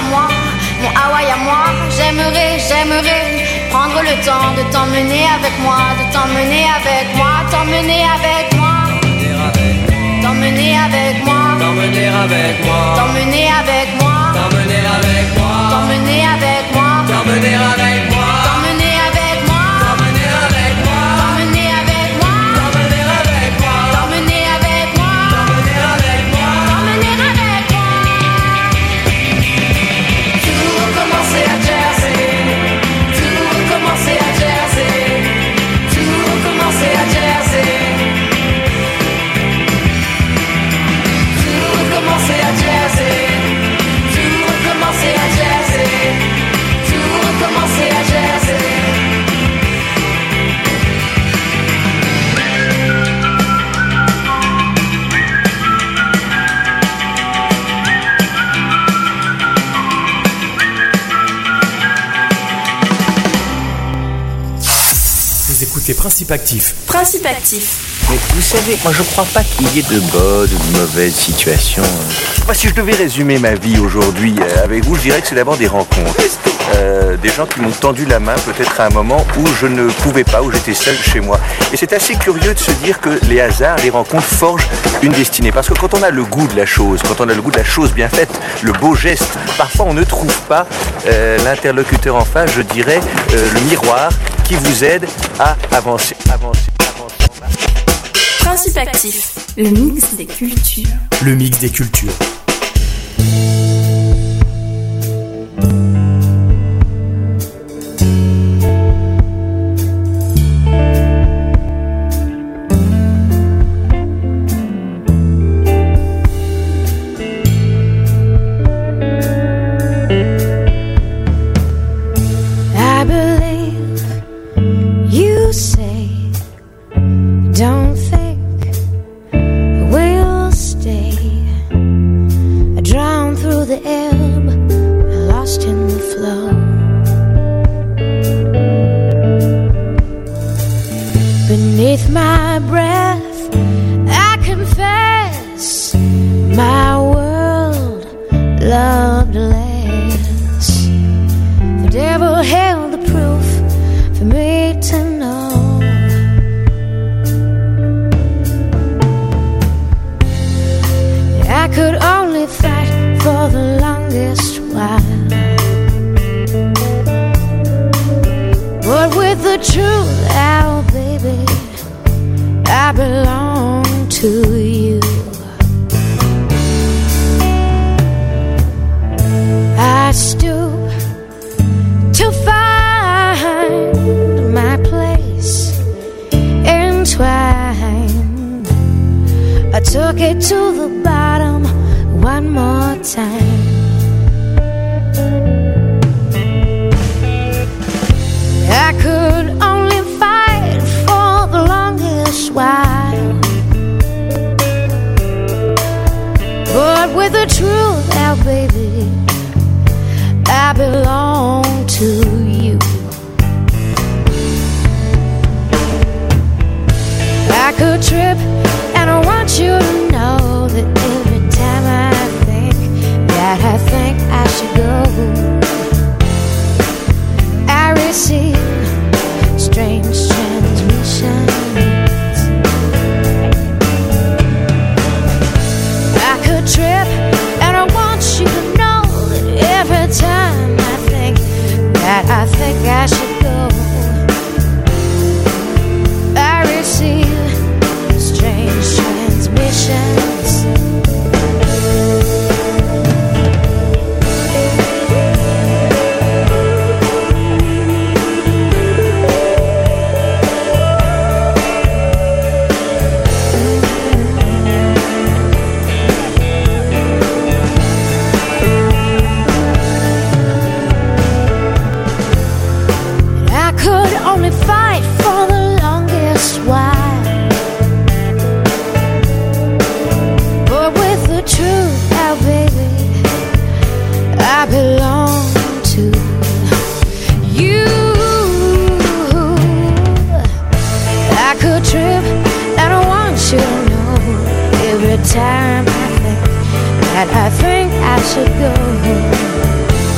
moi, mon Hawaï à moi. J'aimerais prendre le temps de t'emmener avec moi, de t'emmener avec moi, t'emmener avec moi, t'emmener avec moi, t'emmener avec moi, t'emmener avec moi, t'emmener avec moi, t'emmener avec moi, t'emmener avec moi, t'emmener avec moi, t'emmener avec moi, t'emmener avec moi, t'emmener avec moi, t'emmener avec moi, t'emmener avec moi, t'emmener avec moi. Tout recommencer à Jersey, tout recommencer à Jersey, tout recommencer à Jersey, tout recommencer à Jersey, tout recommencer à Jersey, tout recommencer à Jersey. Vous écoutez Principe Actif. Principe Actif. Mais vous savez, moi je crois pas qu'il y ait de bonnes ou de mauvaises situations. Moi, si je devais résumer ma vie aujourd'hui avec vous, je dirais que c'est d'abord des rencontres. Des gens qui m'ont tendu la main peut-être à un moment où je ne pouvais pas, où j'étais seul chez moi. Et c'est assez curieux de se dire que les hasards, les rencontres forgent une destinée. Parce que quand on a le goût de la chose, quand on a le goût de la chose bien faite, le beau geste, parfois on ne trouve pas l'interlocuteur en face, je dirais, le miroir qui vous aide à avancer. Principe Actif. Le mix des cultures. Le mix des cultures. I believe you say, don't think we'll stay. I drowned through the ebb, lost in the flow. Beneath my breath, I confess my world loved less. The devil held the proof for me to know. I could only fight for the longest while, but with the truth out, baby, I belong to you. I stoop to find my place entwined. I took it to the bottom one more time. I could only fight for the longest while, but with the truth out, baby, I belong to you. I could trip, and I want you to know that every time I think I should go, I receive strange transmissions. I could trip, and I want you to know that every time I think I should go, I receive strange transmissions. I could only fight for the longest while, but with the truth out, baby, I belong to you. I could trip, and I want you to know every time I think I should go,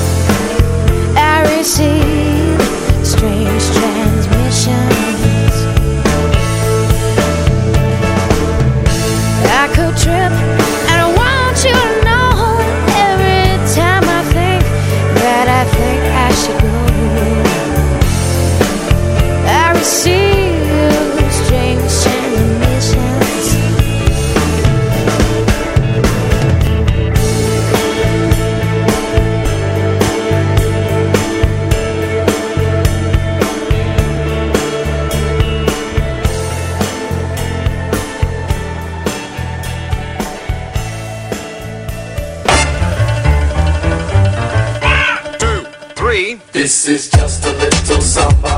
This is just a little samba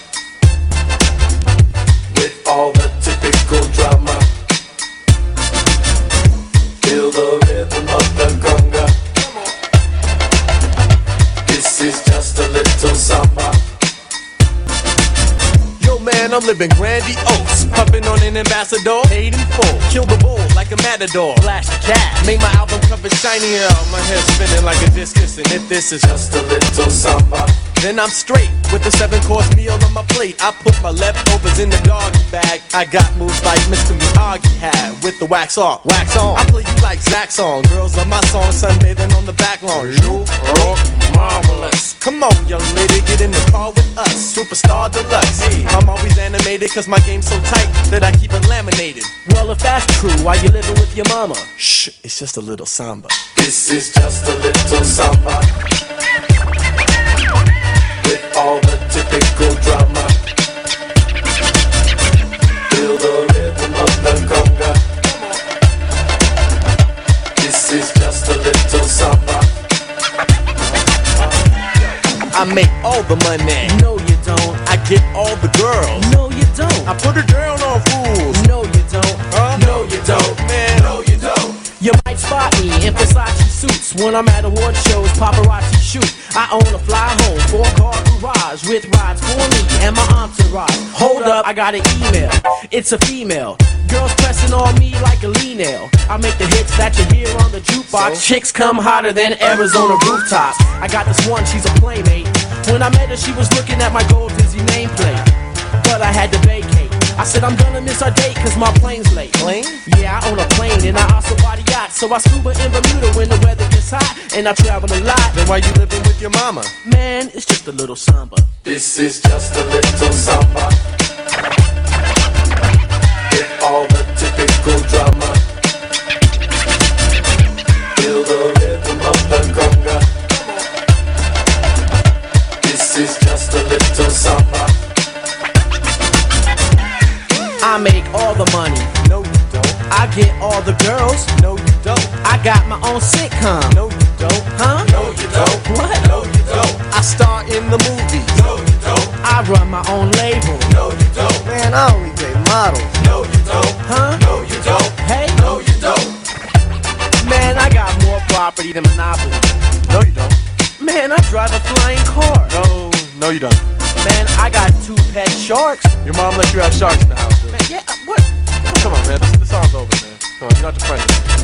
with all the typical drama. Feel the rhythm of the conga. This is just a little samba. Yo man, I'm living grandiose, puffin' on an ambassador, paid in full, kill the bull like a matador, flash the cat, make my album cover shinier, my hair spinning like a discus, and if this is just a little samba, then I'm straight with the 7-course meal on my plate. I put my leftovers in the doggy bag. I got moves like Mr. Miyagi had with the wax off, wax on. I play you like Zach song. Girls on my song, sunbathing on the back lawn. You rock marvelous. Come on, young lady, get in the car with us. Superstar deluxe. Hey, I'm always animated cause my game's so tight that I keep it laminated. Well, if that's true, why you living with your mama? Shh, it's just a little samba. This is just a little samba with all the typical drama. Feel the rhythm of the conga. This is just a little samba. I make all the money. No, you don't. I get all the girls. No, you don't. I put her down on fools. No, you don't. No, you don't, man. No, you don't. You might spot me in Versace suits when I'm at award shows, paparazzi shoot. I own a fly home, 4-car garage with rides for me and my entourage. Hold up, I got an email. It's a female. Girls pressing on me like a lean nail. I make the hits that you hear on the jukebox. Chicks come hotter than Arizona rooftops. I got this one, she's a playmate. When I met her, she was looking at my gold Disney nameplate. But I had to vacate. I said I'm gonna miss our date cause my plane's late. Plane? Yeah, I own a plane and I also buy a yacht. So I scuba in Bermuda when the weather gets hot and I travel a lot. Then why you living with your mama? Man, it's just a little samba. This is just a little samba with all the typical drama. Feel the rhythm of the conga. This is just a little samba. I make all the money. No, you don't. I get all the girls. No, you don't. I got my own sitcom. No, you don't. Huh? No, you don't. What? No, you don't. I star in the movies. No, you don't. I run my own label. No, you don't. Man, I only date models. No, you don't. Huh? No, you don't. Hey? No, you don't. Man, I got more property than Monopoly. No, you don't. Man, I drive a flying car. No, you don't. Man, I got 2 pet sharks. Your mom let you have sharks in the house, dude. Man, yeah, what? Come on, man. This song's over, man. Come on, you're not the president.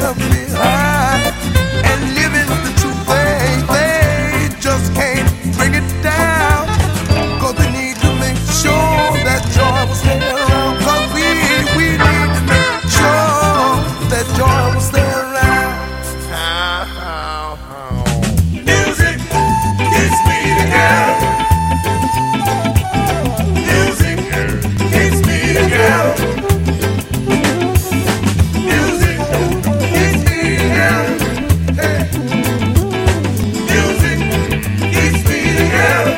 left behind. And living the truth, they just can't bring it down. Cause they need to make sure that joy will stay around. Cause we need to make sure that joy will stay around. Music gets me together. Music gets me together. Music gets me together. Hey. Music gets me together.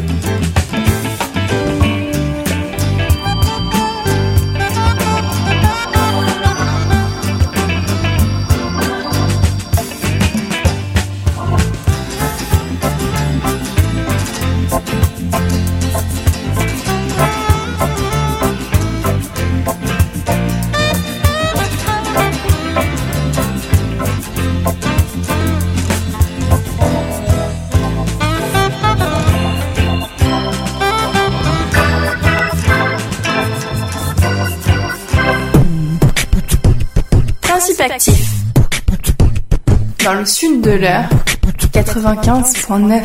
Principe actif. Dans le sud de l'heure, 95.9.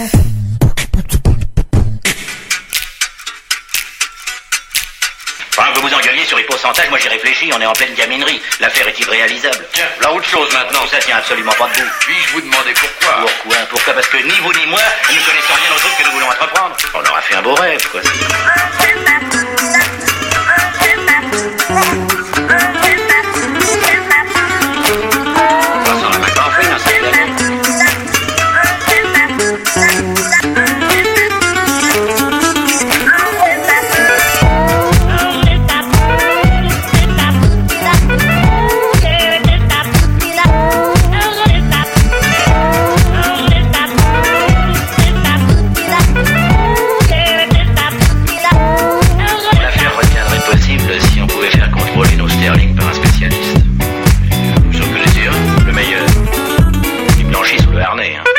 Pendant que vous vous engueuliez sur les pourcentages, moi j'ai réfléchi, on est en pleine gaminerie. L'affaire est irréalisable. Tiens, là autre chose maintenant. Ça tient absolument pas debout. Puis-je vous demander pourquoi? Pourquoi? Parce que ni vous ni moi, nous connaissons rien aux trucs que nous voulons entreprendre. On aura fait un beau rêve, quoi. On n'a pas fait, c'est clair. L'affaire retiendrait possible si on pouvait faire contrôler nos sterling par un spécialiste. Vous en connaissez un, le meilleur. Il blanchit sous le harnais, hein.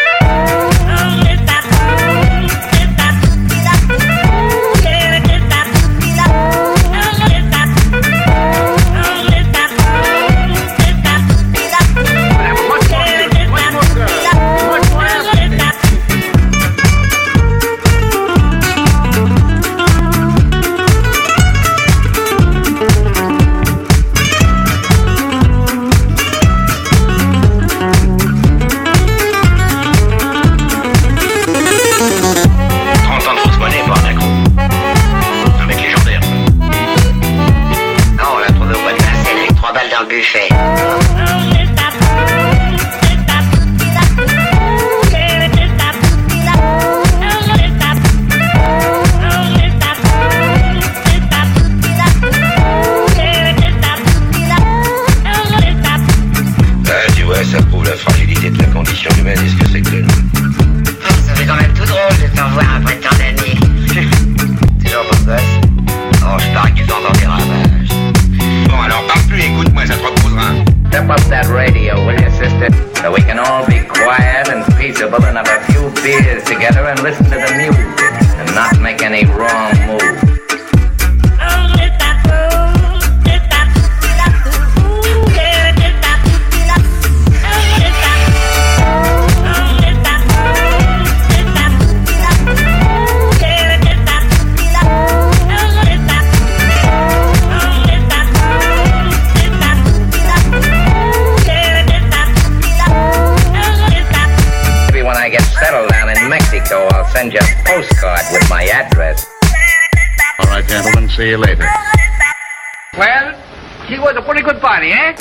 Buffet. Tu vois, ça prouve la fragilité de la condition humaine et ce que c'est que nous. Ça fait quand même tout drôle de t'en voir après tant d'années. Toujours pas gosse. Oh, je parie que tu t'entends des ravages. Bon, alors parle plus, écoute-moi, ça te reposera. Step up that radio, will you, sister? So we can all be quiet and peaceable and have a few beers together and listen to the music and not make any wrong moves. Mexico, I'll send you a postcard with my address. All right, gentlemen, see you later. Well, he was a pretty good party, eh?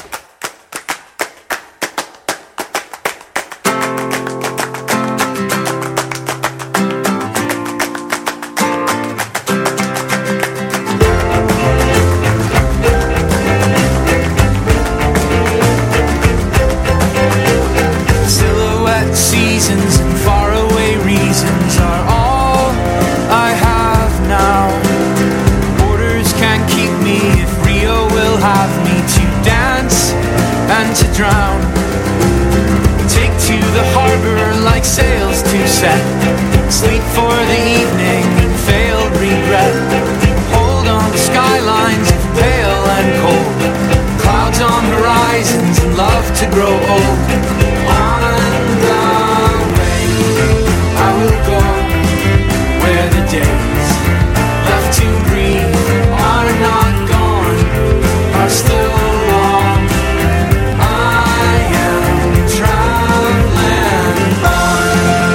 Silhouette seasons and faraway reasons are all I have now. Borders can't keep me if Rio will have me to dance and to drown. Take to the harbor like sails to set. Sleep for the evening and failed regret. Hold on to skylines pale and cold. Clouds on horizons and love to to grow old. On the way, I will go where the days left to breathe are not gone, are still long. I am traveling on.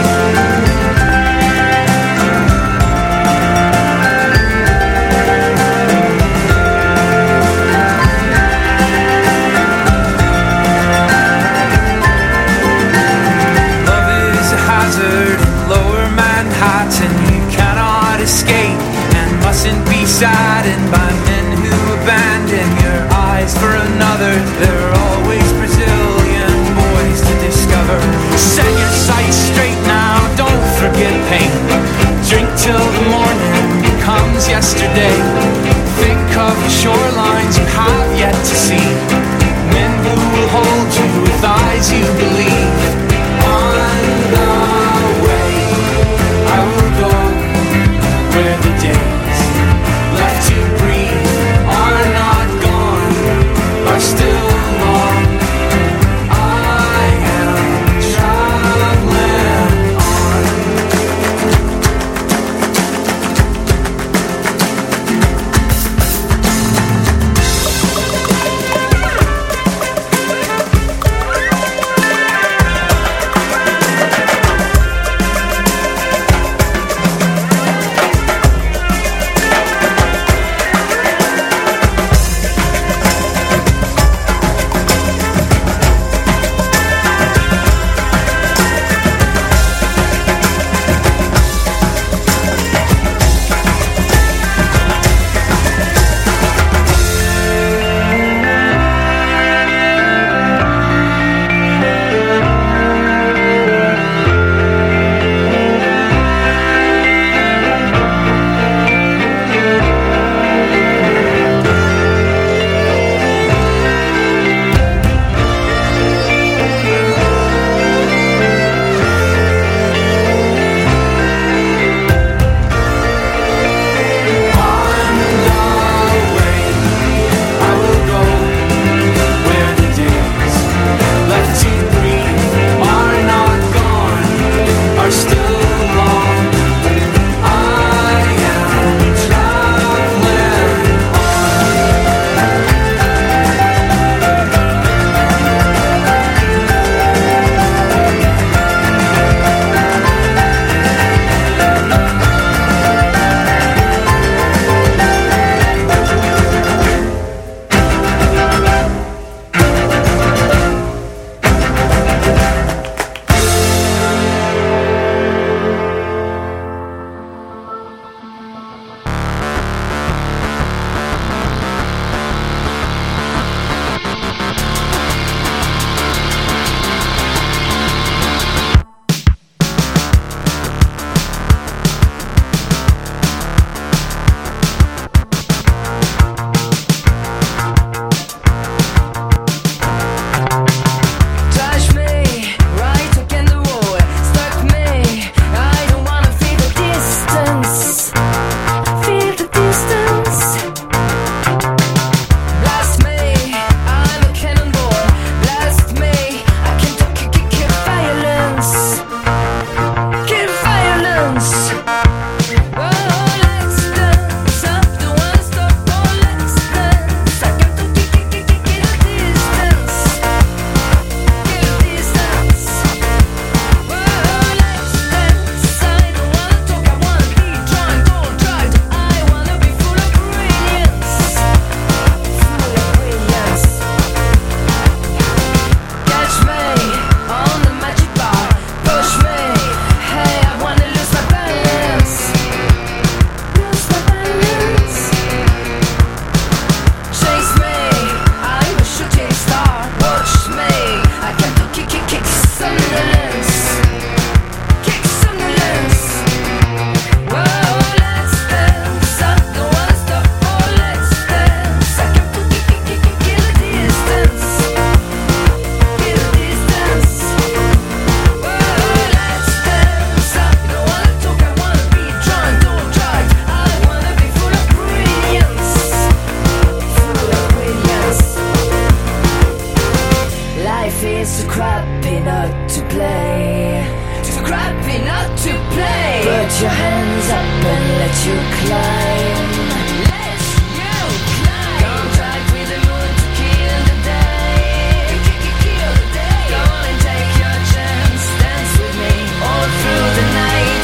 Love is a hazard in lower Manhattan. You cannot escape and mustn't be saddened by men who abandon your eyes for another. There are always Brazilian boys to discover. Set your sights straight now, don't forget pain. Drink till the morning becomes yesterday. Think of the shorelines you have yet to see. Men who will hold you with eyes you believe. On the way, I will go where the days left to breathe are not gone, are still long. I am traveling on. It's too crappy not to play. Too crappy not to play. Put your hands up and let you climb. Let you climb. Contact with the moon to kill the day. Kill the day. Go and take your chance. Dance with me all through the night.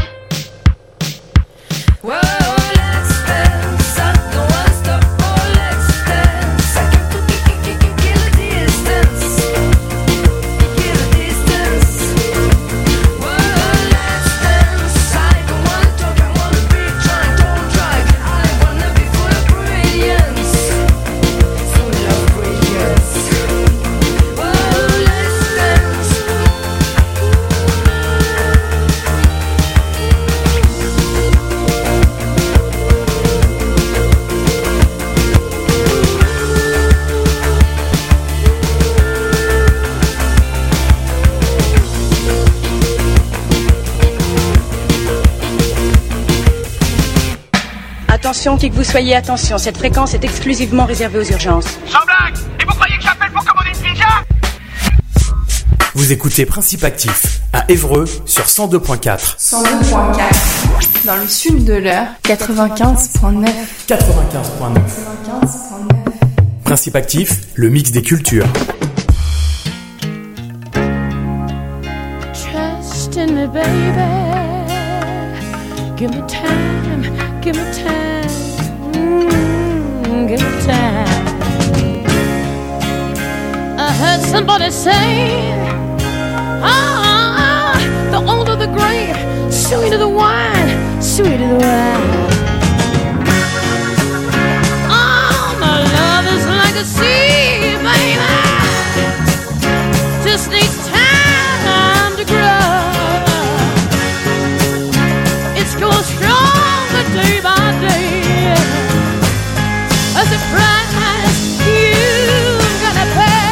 Whoa. Attention, qui que vous soyez, attention, cette fréquence est exclusivement réservée aux urgences. Sans blague! Et vous croyez que j'appelle pour commander une pizza? Vous écoutez Principe Actif à Évreux sur 102.4. 102.4. Dans le sud de l'heure, 95.9. 95.9. Principe Actif, le mix des cultures. Trust in me, baby. Give me time, give me time, give me time. I heard somebody say, the older the grape, sweeter the wine, sweeter the wine. Oh, my love is like a sea, baby. Just needs time to grow. It's going stronger day by day. As a price you've gotta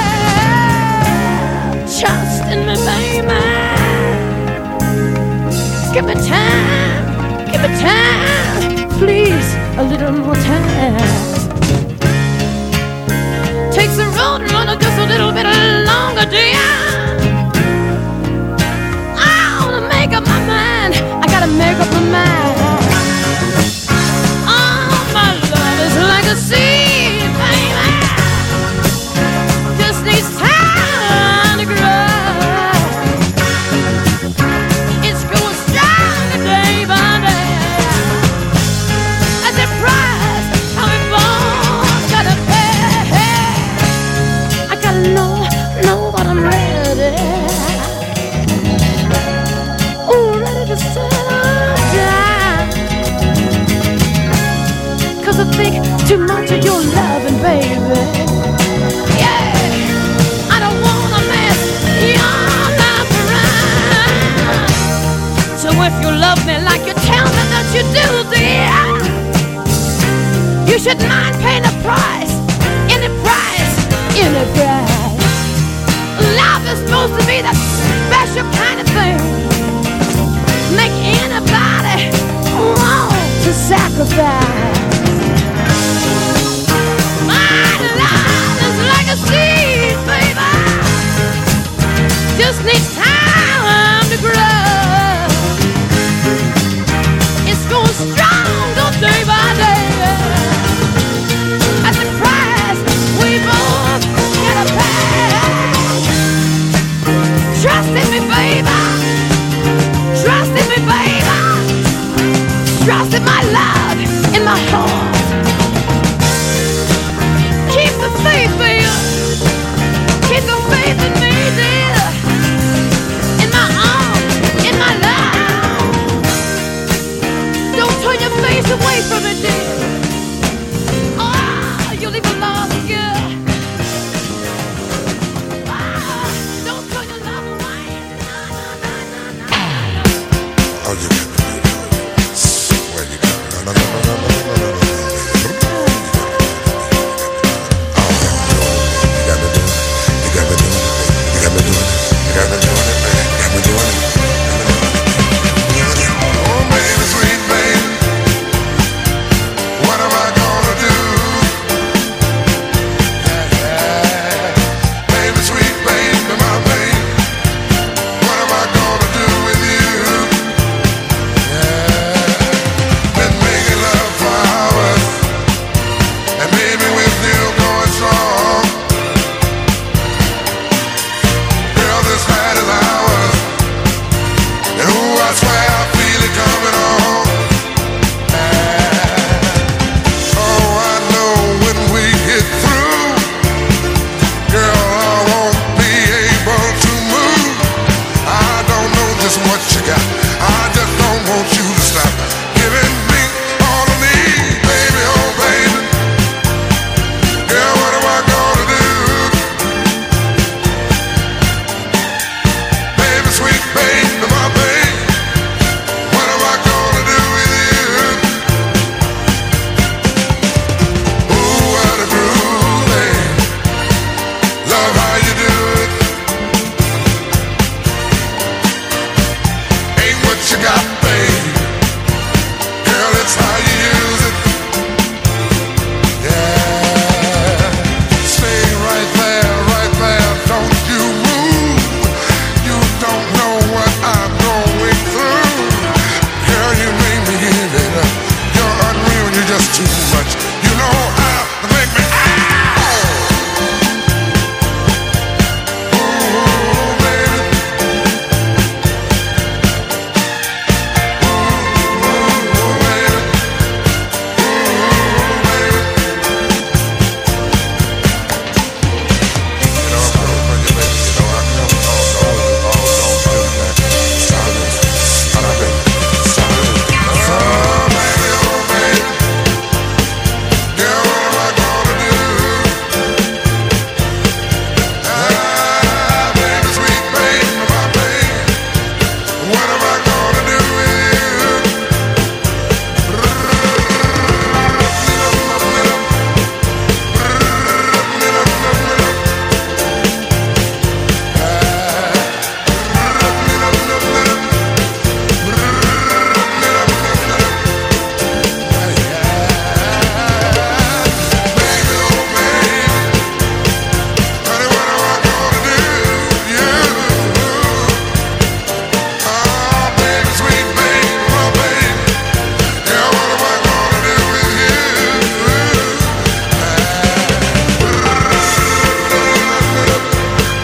pay. Trust in me, baby. Give me time, please, a little more time. Takes a road runner just a little bit longer, dear. I wanna make up my mind, I gotta make up my mind. Oh, my love is like a sea, baby. Just needs time to grow. I think too much of your loving, baby. Yeah, I don't wanna mess your life around. So if you love me like you tell me that you do, dear, you should not.